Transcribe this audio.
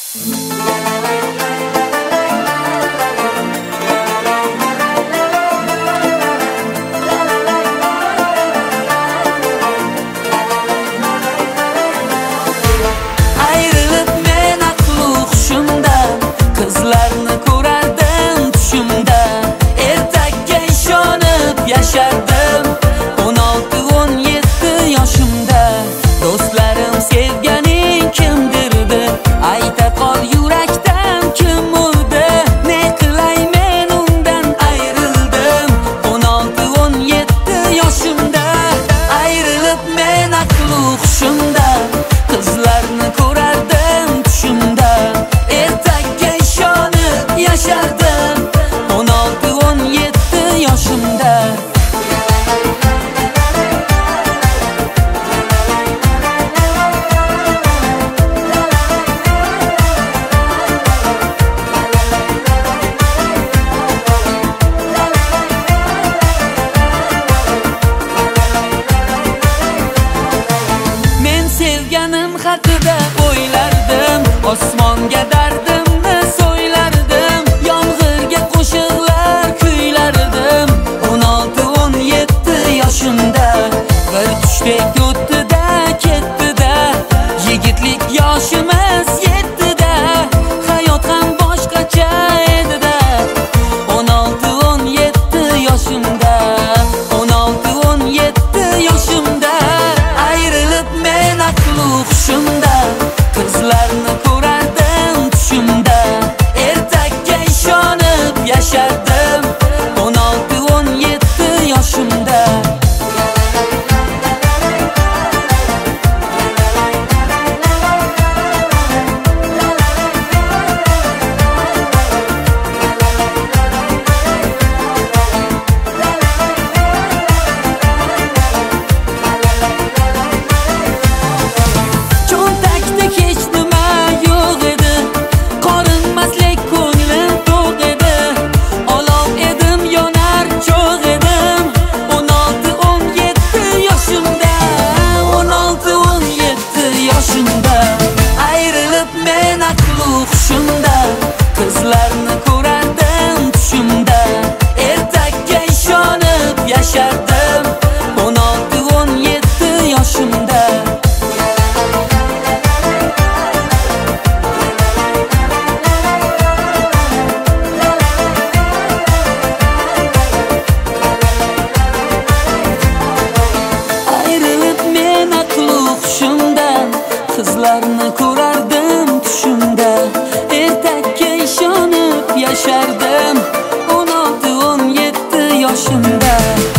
Ayrılıp men aqli hushimda, qizlarni ko'rardim tushimda. Ertakka ishonib yashardim 16-17 yoshimda. Do'stlarim sevganing kimdirdi, ayta qol yurakdan kim urdi. Ne qilay men undan ayrildim 16-17 yoshimda. Ayrılıp men aqli hushimda, qizlarni ko'rardim tushimda. Ertakka ishonib yashardim 16-17 yoshimda. Men sevganim haqida o'ylardim, osmonga dardimni so'ylardim. Yomg'irga qo'shiqlar kuylardim 16-17 yoshimda. Bir tushdek o'tdi-da ketdi-da, yigitlik yoshimiz yetdi-da. Hayot ham boshqacha edi-da 16-17 yoshimda. 16-17 yoshimda. Ayrılıp men aqli hushimda, qizlarni ko'rardim tushimda. Ertakka ishonib yashardim 16-17 yoshimda. Cho'ntakda hech nima yo'q edi, qorinmaslik ko'nglim to'q edi. Olov edim, yonar cho'g' edim 16-17 yoshimda. 16-17 yoshimda. Ayrılıp men aqli hushimda, qizlarni ko'rardim tushimda. Ertakka ishonib yashardim 16-17 yoshimda. Ayrılıp men aqli hushimdan, qizlarni ko'rardim tushimda. Ertakka ishonib yashardim 16-17 yoshimda.